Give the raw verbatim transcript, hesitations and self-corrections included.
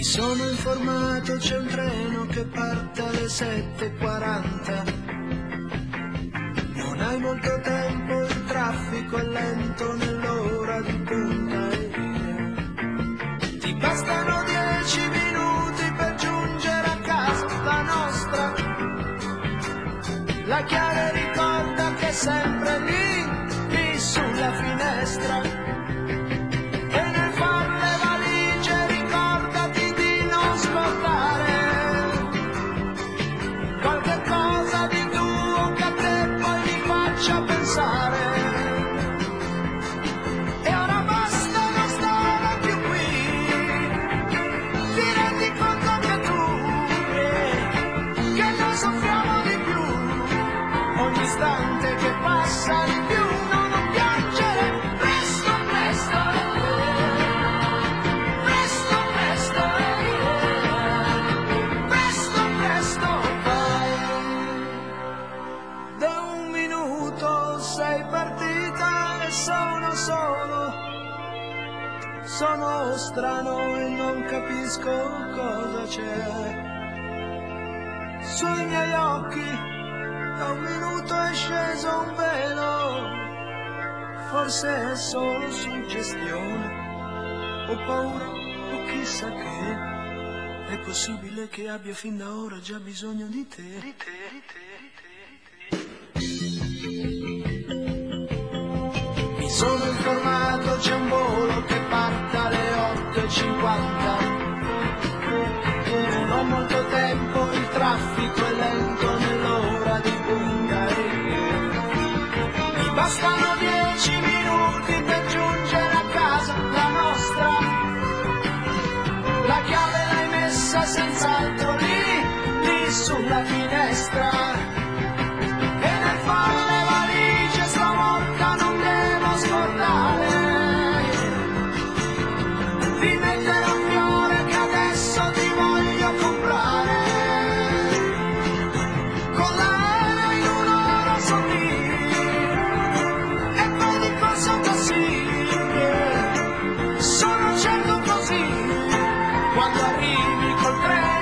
Sono informato, c'è un treno che parte alle sette e quaranta. Non hai molto tempo, il traffico è lento nell'ora di punta e via. Ti bastano dieci minuti per giungere a casa, la nostra. La chiave ricorda che è sempre lì, lì sulla finestra. E ora basta, non stare più qui. Ti rendi conto che tu eh, che non soffriamo di più. Ogni istante che passa di più, no, non piangere. Presto, presto, presto, presto, presto, presto, vai. Da un minuto sei partita. Sono solo, sono strano e non capisco cosa c'è. Sui miei occhi da un minuto è sceso un velo. Forse è solo suggestione, ho paura o chissà che. È possibile che abbia fin da ora già bisogno di te, di te, di te, di te, di te. Sono informato, c'è un volo che parte alle otto e cinquanta. Non ho molto tempo, il traffico è lento nell'ora di punta. Mi bastano dieci minuti per giungere a casa, la nostra. La chiave l'hai messa senz'altro lì, lì sulla finestra. E nel fare le valigie stavolta non di mettere un fiore che adesso ti voglio comprare. Con l'aereo in un'ora sono lì e poi di corsa così. Sono certo così, quando arrivi col treno